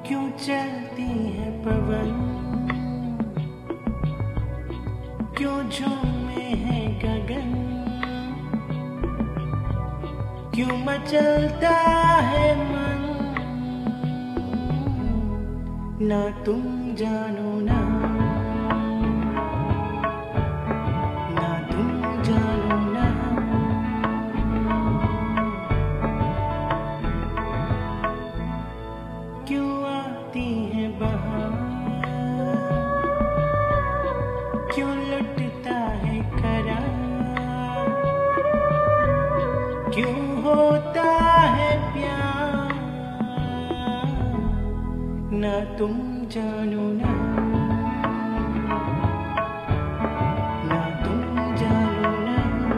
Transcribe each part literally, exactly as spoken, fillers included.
क्यों चलती है पवन, क्यों झूमे है गगन, क्यों मचलता है मन, ना तुम जानो ना, ना तुम जानो ना। क्यों आती है बहार, क्यों लुटता है करार, क्यों होता है प्यार, ना तुम जानो ना, ना तुम जानो ना।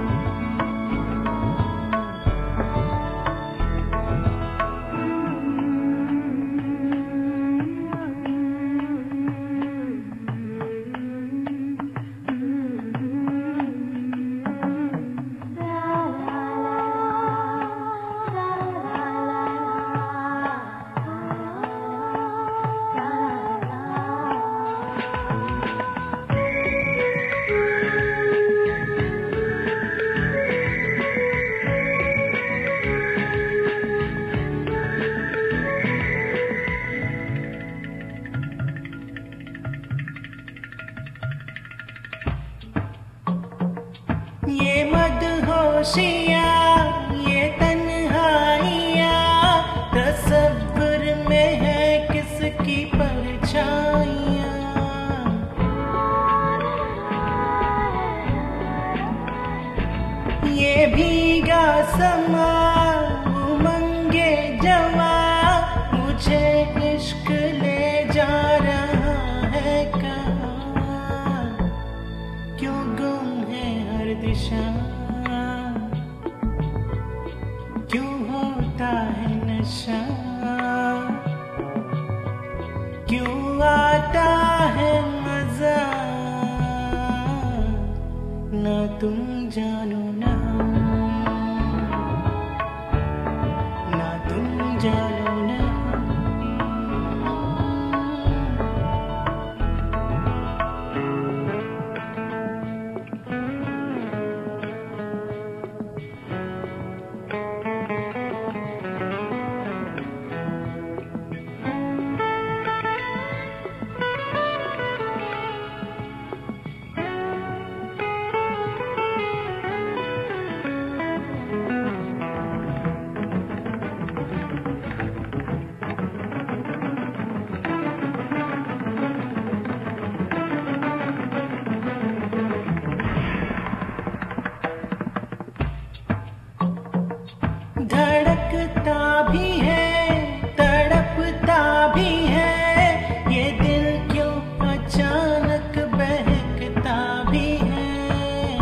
ये मदहोशियाँ, ये तन्हाइयाँ, तसव्वुर में है किसकी परछाइयाँ। ये भीगा समा, उमंगे जवा, मुझे इश्क ले जा रहा है कहाँ। क्यों गुम है हर दिशा, क्यों होता है नशा, क्यों आता है मजा, ना तुम जानो ना, ना तुम जानो ना। धड़कता भी है, तड़पता भी है, ये दिल क्यों अचानक बहकता भी है।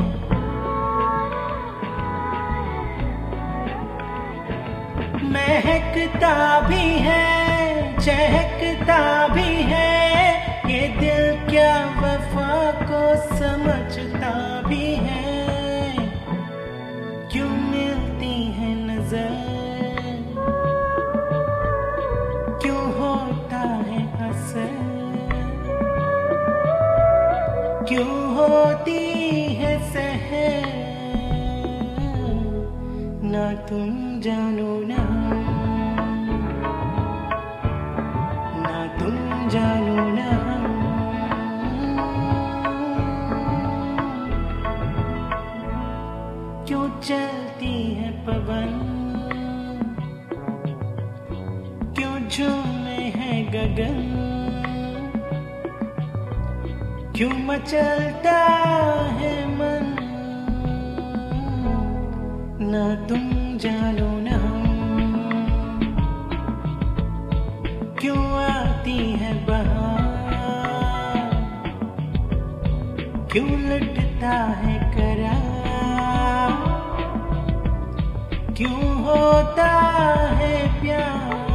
महकता भी है, चहकता भी है, ये दिल क्या वफा को समझता भी है। क्यों मिलती है नजर, क्यों होता है असर, क्यों होती है सहर, ना तुम जानो ना, ना तुम जानो ना। क्यों चलती है पवन, क्यों झूमे है गगन, क्यों मचलता है मन, ना तुम जानो ना। क्यों आती है बहार, क्यों लुटता है करार, क्यों होता है प्यार,